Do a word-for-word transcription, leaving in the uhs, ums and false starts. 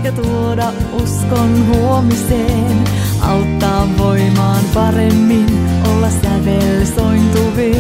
ja tuoda uskon huomiseen. Auttaa voimaan paremmin olla sävel sointuvin.